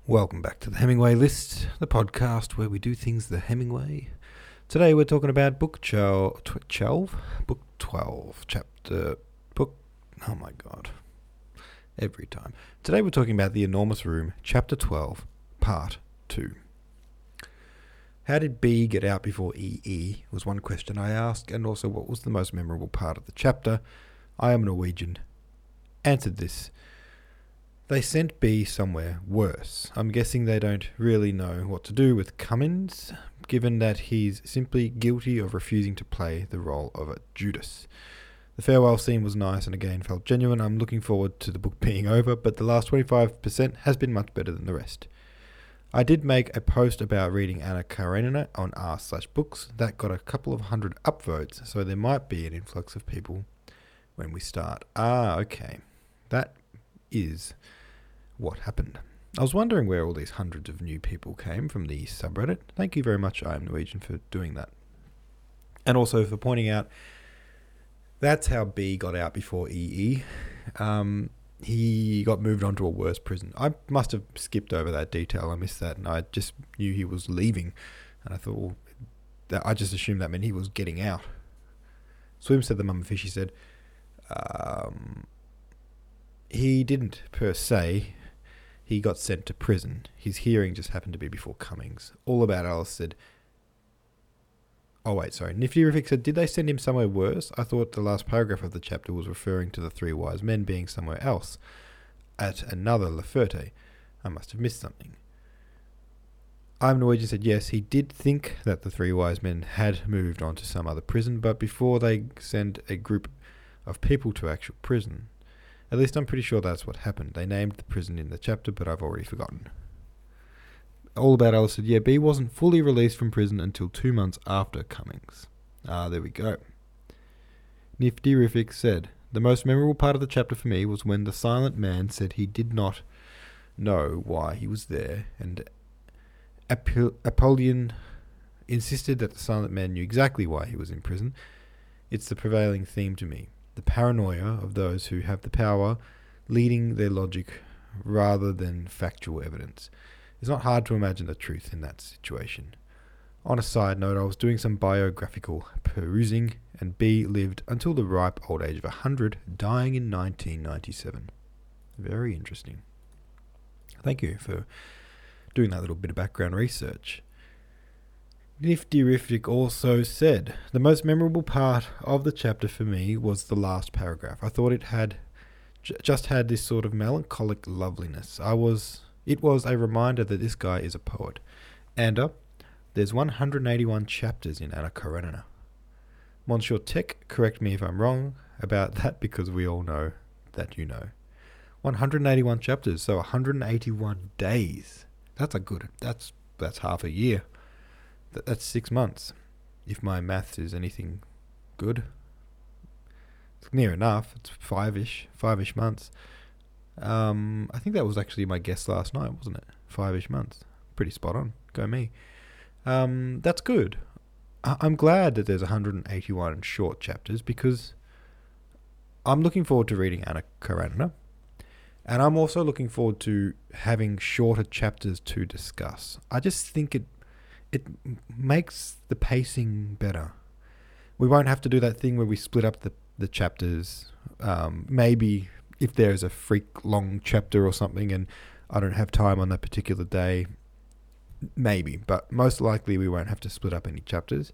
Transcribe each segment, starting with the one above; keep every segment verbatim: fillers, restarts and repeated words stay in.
Welcome back to the Hemingway List, the podcast where we do things the Hemingway. Today we're talking about book twelve, book twelve, chapter, book, oh my god, every time. Today we're talking about The Enormous Room, chapter twelve, part two. How did B get out before E E was one question I asked, and also what was the most memorable part of the chapter. I am Norwegian. Answered this. They sent B somewhere worse. I'm guessing they don't really know what to do with Cummins, given that he's simply guilty of refusing to play the role of a Judas. The farewell scene was nice and again felt genuine. I'm looking forward to the book being over, but the last twenty-five percent has been much better than the rest. I did make a post about reading Anna Karenina on r slash books. That got a couple of hundred upvotes, so there might be an influx of people when we start. Ah, okay. That is what happened. I was wondering where all these hundreds of new people came from the subreddit. Thank you very much, I am Norwegian, for doing that. And also for pointing out that's how B got out before E E. Um, he got moved on to a worse prison. I must have skipped over that detail. I missed that, and I just knew he was leaving. And I thought, well, that, I just assumed that meant he was getting out. Swim said the mum fishy said, um, he didn't per se. He got sent to prison. His hearing just happened to be before Cummings. All About Alice said, oh wait, sorry. Nifty Riffic said, did they send him somewhere worse? I thought the last paragraph of the chapter was referring to the three wise men being somewhere else, at another La Ferté. I must have missed something. I'm Norwegian said, yes, he did think that the three wise men had moved on to some other prison, but before they send a group of people to actual prison. At least I'm pretty sure that's what happened. They named the prison in the chapter, but I've already forgotten. All About Alice said, yeah, B wasn't fully released from prison until two months after Cummings. Ah, there we go. Nifty Riffic said, the most memorable part of the chapter for me was when the silent man said he did not know why he was there, and Ap- Apollyon insisted that the silent man knew exactly why he was in prison. It's the prevailing theme to me. The paranoia of those who have the power leading their logic rather than factual evidence. It's not hard to imagine the truth in that situation. On a side note, I was doing some biographical perusing, and B lived until the ripe old age of one hundred, dying in nineteen ninety-seven. Very interesting. Thank you for doing that little bit of background research. Nifty Riffic also said, the most memorable part of the chapter for me was the last paragraph. I thought it had j- just had this sort of melancholic loveliness. I was, it was a reminder that this guy is a poet. And uh, there's one hundred eighty-one chapters in Anna Karenina. Monsieur Tech, correct me if I'm wrong about that, because we all know that you know. one hundred eighty-one chapters, so one hundred eighty-one days. That's a good, that's that's half a year. That's six months, if my maths is anything good. It's near enough. It's five-ish, five-ish months. Um, I think that was actually my guess last night, wasn't it? Five-ish months. Pretty spot on. Go me. Um, that's good. I- I'm glad that there's one hundred eighty-one short chapters, because I'm looking forward to reading Anna Karenina. And I'm also looking forward to having shorter chapters to discuss. I just think it It makes the pacing better. We won't have to do that thing where we split up the, the chapters. Um, maybe if there's a freak long chapter or something and I don't have time on that particular day, maybe. But most likely we won't have to split up any chapters.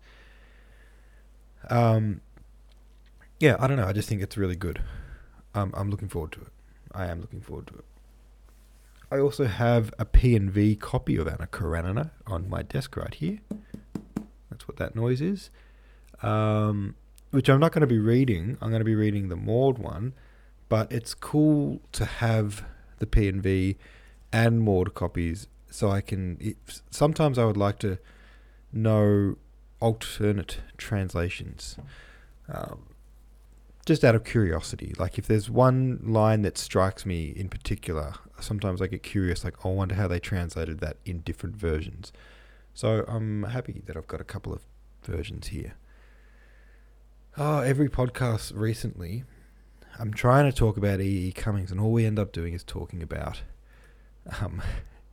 Um, yeah, I don't know. I just think it's really good. Um, I'm looking forward to it. I am looking forward to it. I also have a P and V copy of Anna Karenina on my desk right here. That's what that noise is. Um, which I'm not going to be reading. I'm going to be reading the Maud one. But it's cool to have the P and V and Maud copies, so I can... It, sometimes I would like to know alternate translations. Um, just out of curiosity. Like if there's one line that strikes me in particular, sometimes I get curious, like, oh, I wonder how they translated that in different versions. So I'm happy that I've got a couple of versions here. Oh, every podcast recently, I'm trying to talk about E E. Cummings, and all we end up doing is talking about um,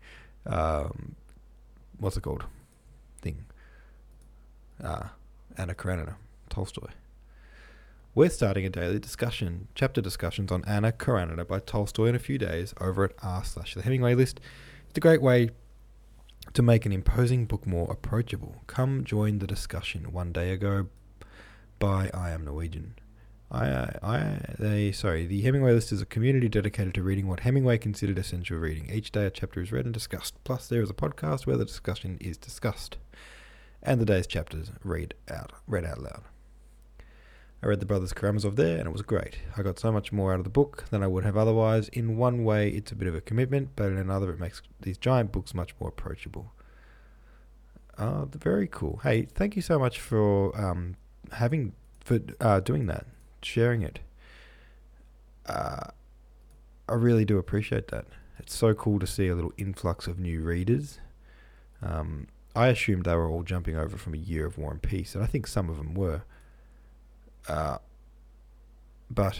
um, what's it called? Thing. Uh, Anna Karenina, Tolstoy. We're starting a daily discussion, chapter discussions on Anna Karenina by Tolstoy in a few days over at r slash the Hemingway list. It's a great way to make an imposing book more approachable. Come join the discussion. One day ago by I Am Norwegian. I, I, they, sorry, the Hemingway list is a community dedicated to reading what Hemingway considered essential reading. Each day a chapter is read and discussed. Plus there is a podcast where the discussion is discussed. And the day's chapters read out, read out loud. I read the Brothers Karamazov there, and it was great. I got so much more out of the book than I would have otherwise. In one way, it's a bit of a commitment, but in another, it makes these giant books much more approachable. Uh, very cool. Hey, thank you so much for um, having for uh, doing that, sharing it. Uh, I really do appreciate that. It's so cool to see a little influx of new readers. Um, I assumed they were all jumping over from A Year of War and Peace, and I think some of them were. Uh, but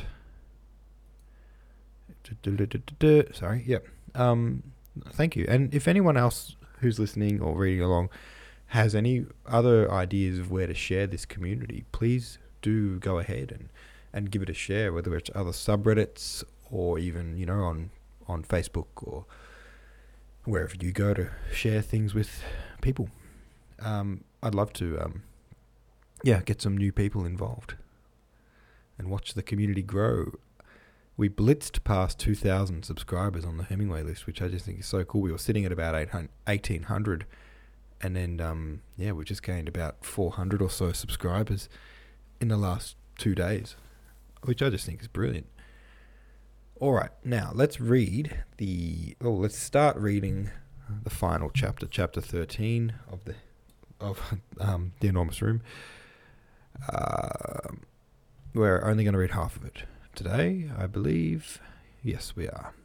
sorry, yep. Um, thank you. And if anyone else who's listening or reading along has any other ideas of where to share this community, please do go ahead and, and give it a share, whether it's other subreddits or even, you know, on, on Facebook or wherever you go to share things with people. Um, I'd love to, um, yeah, get some new people involved and watch the community grow. We blitzed past two thousand subscribers on the Hemingway list, which I just think is so cool. We were sitting at about eighteen hundred, and then, um, yeah, we just gained about four hundred or so subscribers in the last two days, which I just think is brilliant. All right, now let's read the, oh, let's start reading the final chapter, chapter thirteen of the, of um, The Enormous Room. Uh, We're only going to read half of it today, I believe. Yes, we are.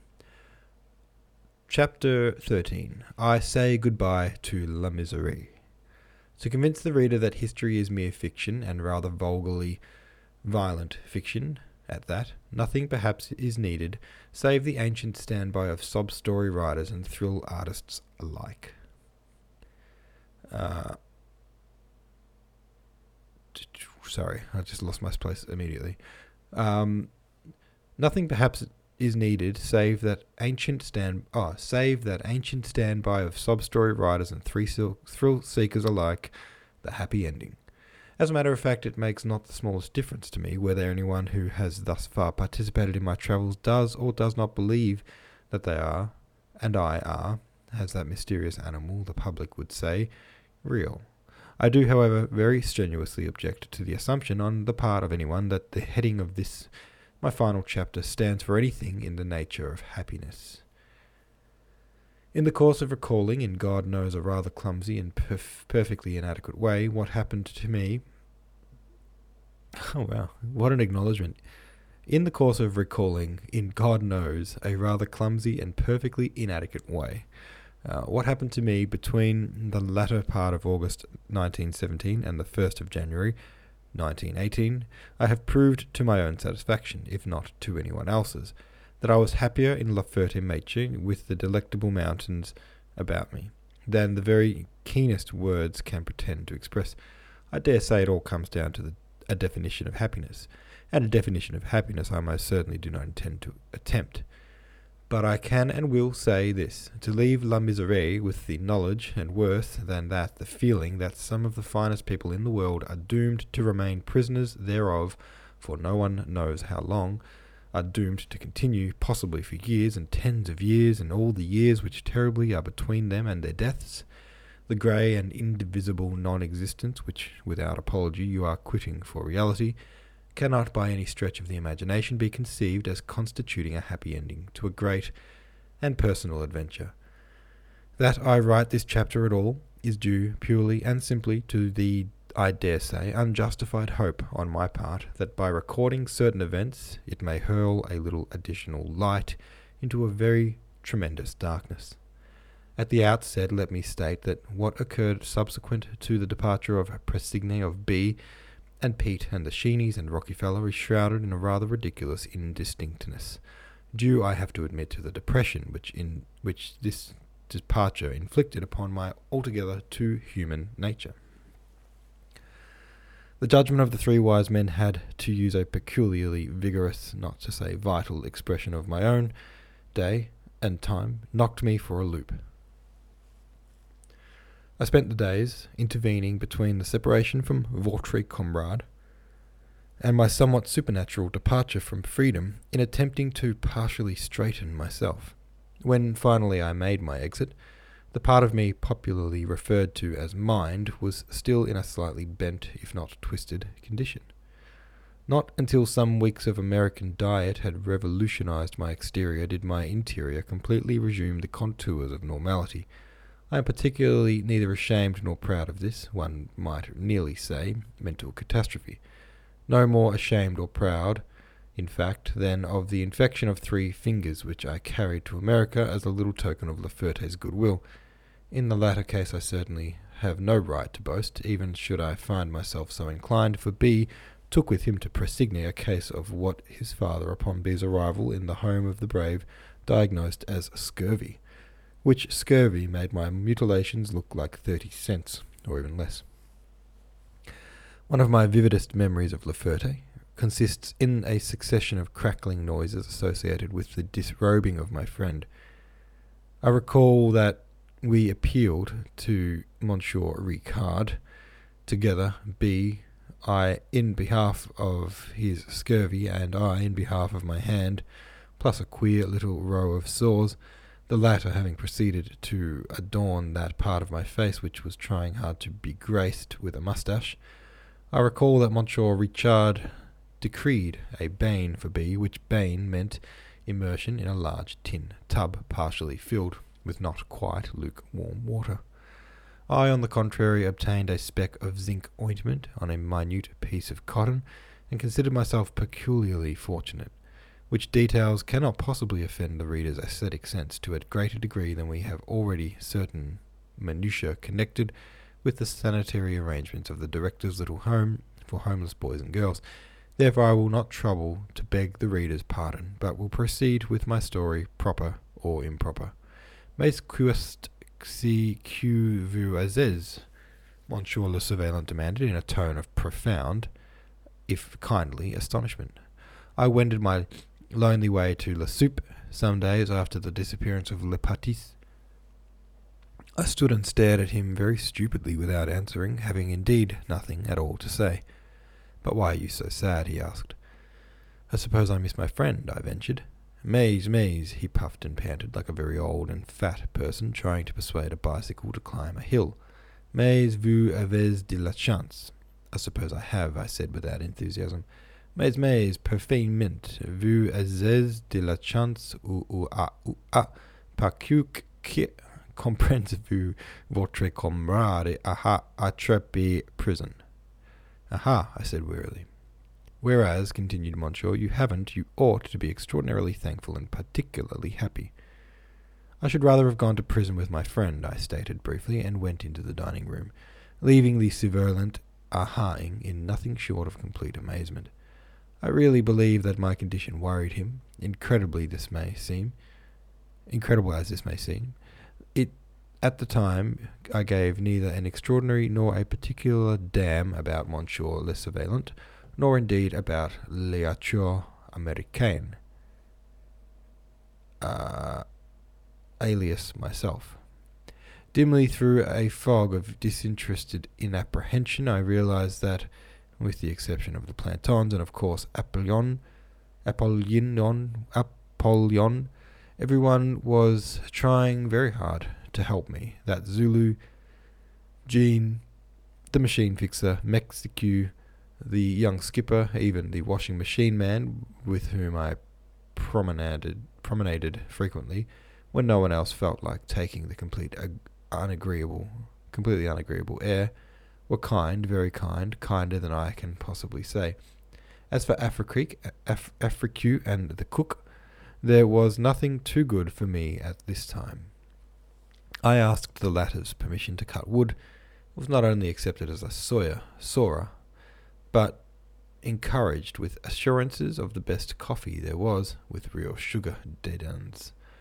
Chapter thirteen. I Say Goodbye to La Miserie. To convince the reader that history is mere fiction, and rather vulgarly violent fiction, at that, nothing perhaps is needed, save the ancient standby of sob-story writers and thrill artists alike. Uh... Sorry, I just lost my place immediately. Um, nothing perhaps is needed, save that ancient stand. Oh, save that ancient standby of sob-story writers and thrill seekers alike, the happy ending. As a matter of fact, it makes not the smallest difference to me whether anyone who has thus far participated in my travels does or does not believe that they are, and I are, as that mysterious animal, the public would say, real. I do, however, very strenuously object to the assumption on the part of anyone that the heading of this, my final chapter, stands for anything in the nature of happiness. In the course of recalling, in God knows a rather clumsy and perf- perfectly inadequate way, what happened to me... Oh, wow, what an acknowledgement. In the course of recalling, in God knows a rather clumsy and perfectly inadequate way, Uh, what happened to me between the latter part of August nineteen seventeen and the first of January nineteen eighteen, I have proved to my own satisfaction, if not to anyone else's, that I was happier in La Ferté-Macé with the delectable mountains about me than the very keenest words can pretend to express. I dare say it all comes down to the, a definition of happiness, and a definition of happiness I most certainly do not intend to attempt. But I can and will say this, to leave La Miserie with the knowledge, and worse than that, the feeling that some of the finest people in the world are doomed to remain prisoners thereof, for no one knows how long, are doomed to continue, possibly for years and tens of years, and all the years which terribly are between them and their deaths, the grey and indivisible non-existence which, without apology, you are quitting for reality, cannot by any stretch of the imagination be conceived as constituting a happy ending to a great and personal adventure. That I write this chapter at all is due purely and simply to the, I dare say, unjustified hope on my part that by recording certain events it may hurl a little additional light into a very tremendous darkness. At the outset, let me state that what occurred subsequent to the departure of Pressigne of B and Pete and the Sheenies and Rockefeller is shrouded in a rather ridiculous indistinctness, due, I have to admit, to the depression which in which this departure inflicted upon my altogether too human nature. The judgment of the three wise men had, to use a peculiarly vigorous, not to say vital, expression of my own day and time, knocked me for a loop. I spent the days intervening between the separation from votre comrade and my somewhat supernatural departure from freedom in attempting to partially straighten myself. When finally I made my exit, the part of me popularly referred to as mind was still in a slightly bent, if not twisted, condition. Not until some weeks of American diet had revolutionized my exterior did my interior completely resume the contours of normality. I am particularly neither ashamed nor proud of this, one might nearly say, mental catastrophe. No more ashamed or proud, in fact, than of the infection of three fingers which I carried to America as a little token of Laferte's goodwill. In the latter case I certainly have no right to boast, even should I find myself so inclined, for B took with him to Pressigne a case of what his father, upon B's arrival in the home of the brave, diagnosed as scurvy, which scurvy made my mutilations look like thirty cents, or even less. One of my vividest memories of Laferte consists in a succession of crackling noises associated with the disrobing of my friend. I recall that we appealed to Monsieur Ricard together, B, I in behalf of his scurvy, and I in behalf of my hand, plus a queer little row of sores, the latter having proceeded to adorn that part of my face which was trying hard to be graced with a moustache. I recall that Monsieur Richard decreed a bain for B, which bain meant immersion in a large tin tub partially filled with not quite lukewarm water. I, on the contrary, obtained a speck of zinc ointment on a minute piece of cotton, and considered myself peculiarly fortunate, which details cannot possibly offend the reader's aesthetic sense to a greater degree than we have already certain minutiae connected with the sanitary arrangements of the director's little home for homeless boys and girls. Therefore I will not trouble to beg the reader's pardon, but will proceed with my story, proper or improper. Mais qu'est-ce que vous avez? Monsieur le Surveillant demanded in a tone of profound, if kindly, astonishment. I wended my lonely way to La Soupe some days after the disappearance of Le Patis. I stood and stared at him very stupidly without answering, having indeed nothing at all to say. "But why are you so sad?" he asked. "I suppose I miss my friend," I ventured. "Mais, mais," he puffed and panted like a very old and fat person trying to persuade a bicycle to climb a hill. "Mais vous avez de la chance." "I suppose I have," I said without enthusiasm. "Mais, mais, parfaitement. Vous avez de la chance ou ou a ou a parce que comprenez-vous votre camarade a attrapé prison." "Aha," I said wearily. "Whereas," continued Monsieur, "you haven't, you ought to be extraordinarily thankful and particularly happy." "I should rather have gone to prison with my friend," I stated briefly, and went into the dining room, leaving the surveillant aha-ing in nothing short of complete amazement. I really believe that my condition worried him, incredibly this may seem, incredible as this may seem. It At the time, I gave neither an extraordinary nor a particular damn about Monsieur le Surveillant, nor indeed about l'auteur américain, uh, alias myself. Dimly through a fog of disinterested inapprehension, I realized that, with the exception of the plantons and of course Apollyon, Apollyon, Apollyon, everyone was trying very hard to help me. That Zulu, Jean, the machine fixer, Mexicu, the young skipper, even the washing machine man with whom I promenaded, promenaded frequently when no one else felt like taking the complete ag- unagreeable, completely unagreeable air, were kind, very kind, kinder than I can possibly say. As for Afrique, Af- Afrique and the cook, there was nothing too good for me at this time. I asked the latter's permission to cut wood. It was not only accepted as a soya, sora, but encouraged with assurances of the best coffee there was, with real sugar dedans.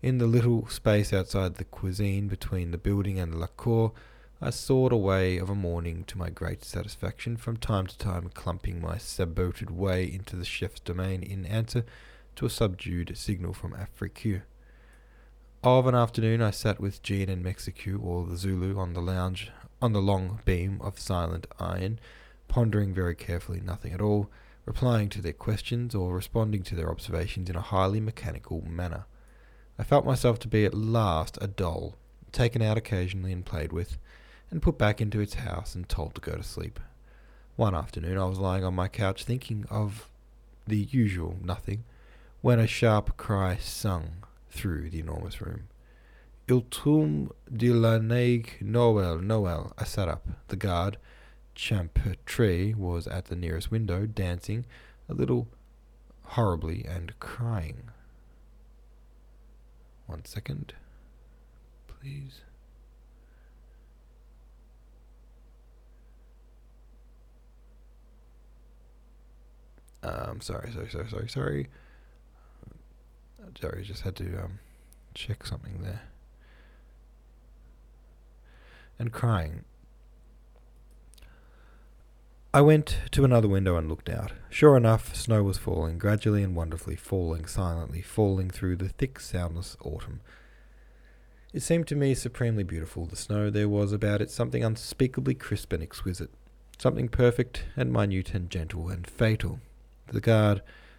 In the little space outside the cuisine between the building and la cour, I sawed away of a morning to my great satisfaction, from time to time clumping my saboted way into the chef's domain in answer to a subdued signal from Afrique. Of an afternoon I sat with Jean and Mexico, or the Zulu, on the lounge on the long beam of silent iron, pondering very carefully nothing at all, replying to their questions or responding to their observations in a highly mechanical manner. I felt myself to be at last a doll, taken out occasionally and played with, and put back into its house and told to go to sleep. One afternoon I was lying on my couch thinking of the usual nothing, when a sharp cry sung through the enormous room. Il tombe de la neige, Noël, Noël. I sat up. The guard, Champêtre, was at the nearest window, dancing a little horribly and crying. One second, please. Um, sorry, sorry, sorry, sorry, sorry. Sorry, just had to um, check something there. And crying. I went to another window and looked out. Sure enough, snow was falling, gradually and wonderfully, falling silently, falling through the thick, soundless autumn. It seemed to me supremely beautiful, the snow. There was about it something unspeakably crisp and exquisite, something perfect and minute and gentle and fatal. The guard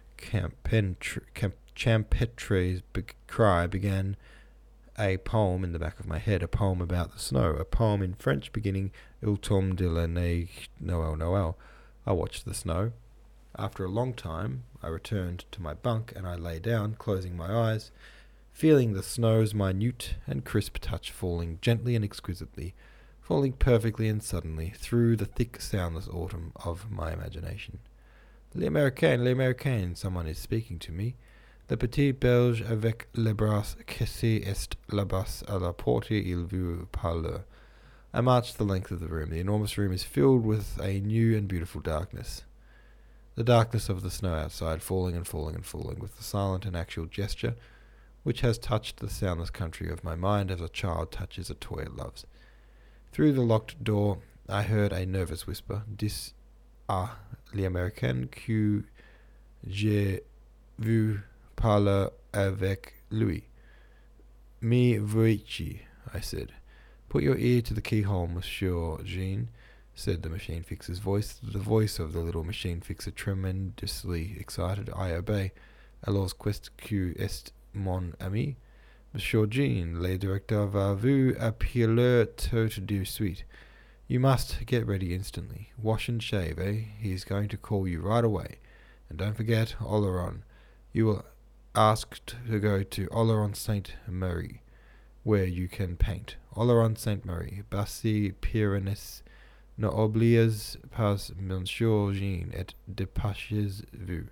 Champetre's be- cry began a poem in the back of my head, a poem about the snow, a poem in French beginning Il tombe de la neige, Noël, Noël. I watched the snow. After a long time, I returned to my bunk and I lay down, closing my eyes, feeling the snow's minute and crisp touch falling gently and exquisitely, falling perfectly and suddenly through the thick, soundless autumn of my imagination. L'Américain, l'Américain, someone is speaking to me. Le petit Belge avec les bras cassés est là-bas à la porte, il veut parler. I marched the length of the room. The enormous room is filled with a new and beautiful darkness. The darkness of the snow outside, falling and falling and falling, with the silent and actual gesture which has touched the soundless country of my mind as a child touches a toy it loves. Through the locked door I heard a nervous whisper, Dis ah, l'Américain que j'ai vu parler avec lui. Me voici, I said. Put your ear to the keyhole, Monsieur Jean, said the machine fixer's voice, the voice of the little machine fixer, tremendously excited. I obey. Alors qu'est-ce que est mon ami? Monsieur Jean, le directeur va vous appeler tout de suite. You must get ready instantly. Wash and shave, eh? He is going to call you right away. And don't forget Oloron. You will ask to go to Oloron Saint-Marie, where you can paint. Oloron Saint-Marie, Bassi Pyrenees, ne oubliez pas Monsieur Jean et dépêchez-vous.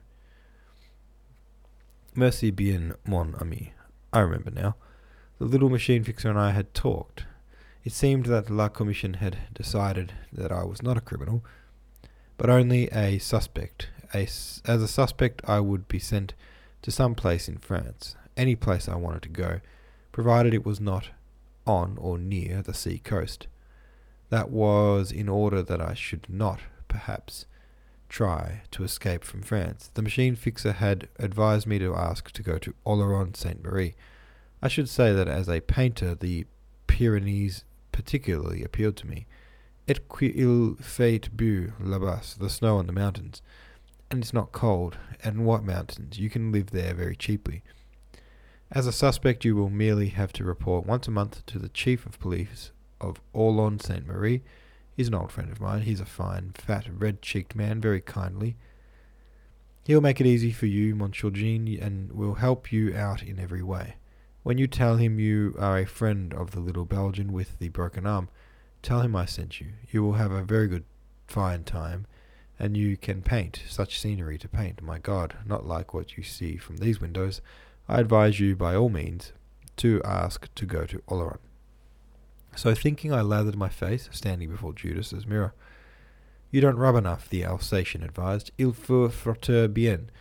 Merci bien, mon ami. I remember now. The little machine fixer and I had talked. It seemed that La Commission had decided that I was not a criminal, but only a suspect. A, as a suspect, I would be sent to some place in France, any place I wanted to go, provided it was not on or near the sea coast. That was in order that I should not, perhaps, try to escape from France. The machine fixer had advised me to ask to go to Oloron Saint-Marie. I should say that as a painter, the Pyrenees particularly appealed to me. Et qu'il fait beau là-bas, the snow on the mountains. And it's not cold. And what mountains? You can live there very cheaply. As a suspect, you will merely have to report once a month to the chief of police of Oloron Saint-Marie. He's an old friend of mine. He's a fine, fat, red-cheeked man, very kindly. He'll make it easy for you, Monsieur Jean, and will help you out in every way. When you tell him you are a friend of the little Belgian with the broken arm, tell him I sent you. You will have a very good, fine time, and you can paint such scenery to paint. My God, not like what you see from these windows. I advise you by all means to ask to go to Oloron. So thinking, I lathered my face, standing before Judas's mirror. You don't rub enough, the Alsatian advised. Il faut frotter bien.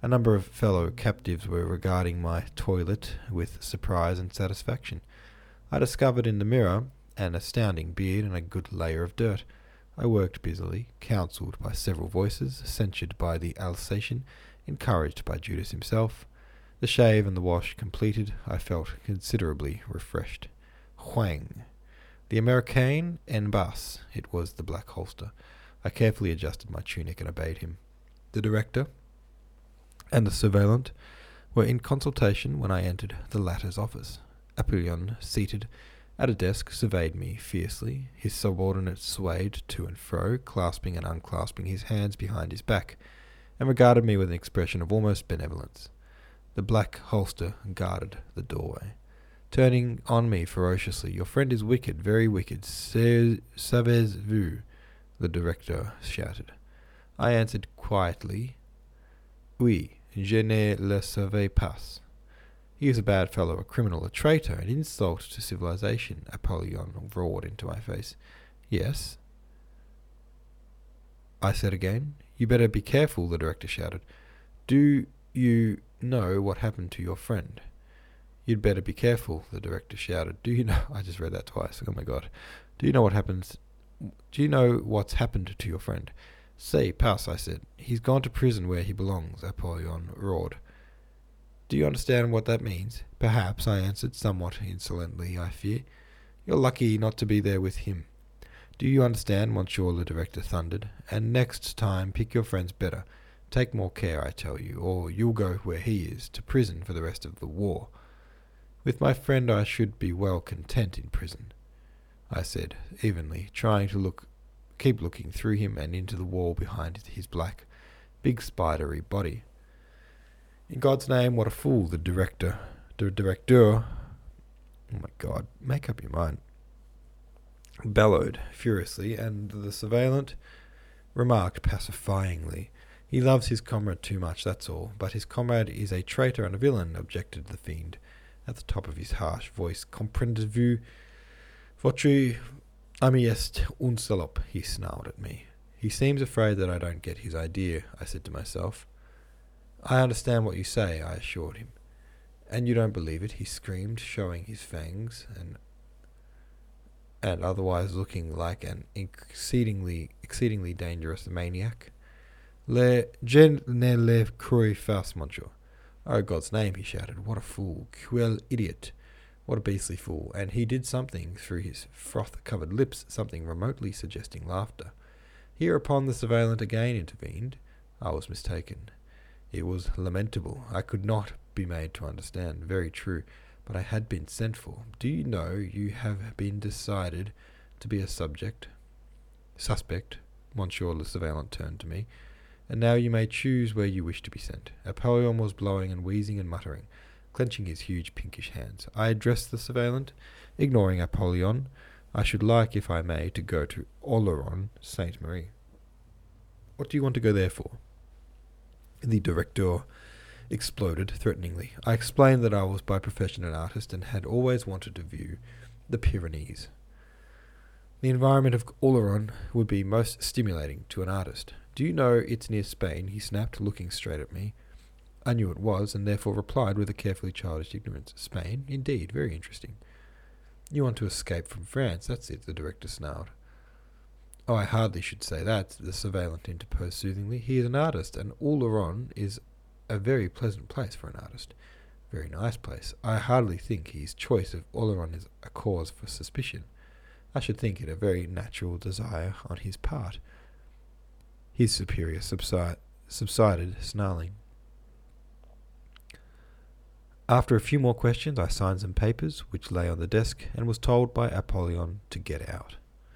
A number of fellow captives were regarding my toilet with surprise and satisfaction. I discovered in the mirror an astounding beard and a good layer of dirt. I worked busily, counselled by several voices, censured by the Alsatian, encouraged by Judas himself. The shave and the wash completed, I felt considerably refreshed. Huang. The Americain en bas. It was the black holster. I carefully adjusted my tunic and obeyed him. The director and the surveillant were in consultation when I entered the latter's office. Apollyon, seated at a desk, surveyed me fiercely. His subordinate swayed to and fro, clasping and unclasping his hands behind his back, and regarded me with an expression of almost benevolence. The black holster guarded the doorway. Turning on me ferociously, "Your friend is wicked, very wicked. Savez-vous?" the director shouted. I answered quietly, "Oui, je ne le savais pas." "He is a bad fellow, a criminal, a traitor, an insult to civilization," Apollyon roared into my face. "Yes," I said again. "You better be careful," the director shouted. "Do you know what happened to your friend?" "You'd better be careful," the director shouted. "Do you know—" I just read that twice. Oh my god. "Do you know what happens... Do you know what's happened to your friend?" "Say, pass," I said. "He's gone to prison where he belongs," Apollyon roared. "Do you understand what that means?" "Perhaps," I answered, somewhat insolently, I fear. "You're lucky not to be there with him." "Do you understand, monsieur?" the director thundered. "And next time pick your friends better. Take more care, I tell you, or you'll go where he is, to prison for the rest of the war." "With my friend I should be well content in prison," I said, evenly, trying to look, keep looking through him and into the wall behind his black, big spidery body. "In God's name, what a fool!" the director, the directeur, oh my God, make up your mind, bellowed furiously, and the surveillant remarked pacifyingly, "He loves his comrade too much, that's all. But his comrade is a traitor and a villain," objected the fiend, at the top of his harsh voice. "Comprendez-vous? Votre ami est un salope," he snarled at me. "He seems afraid that I don't get his idea," I said to myself. "I understand what you say," I assured him. "And you don't believe it?" he screamed, showing his fangs, and and otherwise looking like an exceedingly exceedingly dangerous maniac. "Le je ne le crois pas, monsieur." "Oh, God's name," he shouted. "What a fool! Quel idiot! What a beastly fool!" And he did something through his froth-covered lips, something remotely suggesting laughter. Hereupon the surveillant again intervened. I was mistaken. It was lamentable. I could not be made to understand. Very true. But I had been sent for. "Do you know you have been decided to be a subject? Suspect," Monsieur le Surveillant turned to me. "And now you may choose where you wish to be sent." Apollyon was blowing and wheezing and muttering, clenching his huge pinkish hands. I addressed the surveillant, ignoring Apollyon. "I should like, if I may, to go to Oloron, Sainte Marie." "What do you want to go there for?" The directeur exploded threateningly. I explained that I was by profession an artist and had always wanted to view the Pyrenees. The environment of Oloron would be most stimulating to an artist. "Do you know it's near Spain?" he snapped, looking straight at me. I knew it was, and therefore replied with a carefully childish ignorance. "Spain? Indeed, very interesting." "You want to escape from France, that's it," the director snarled. "Oh, I hardly should say that," the surveillant interposed soothingly. "He is an artist, and Oloron is a very pleasant place for an artist. Very nice place. I hardly think his choice of Oloron is a cause for suspicion. I should think it a very natural desire on his part." His superior subside, subsided, snarling. After a few more questions, I signed some papers, which lay on the desk, and was told by Apollyon to get out.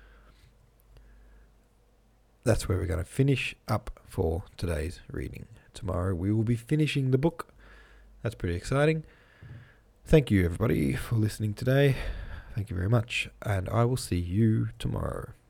That's where we're going to finish up for today's reading. Tomorrow we will be finishing the book. That's pretty exciting. Thank you, everybody, for listening today. Thank you very much, and I will see you tomorrow.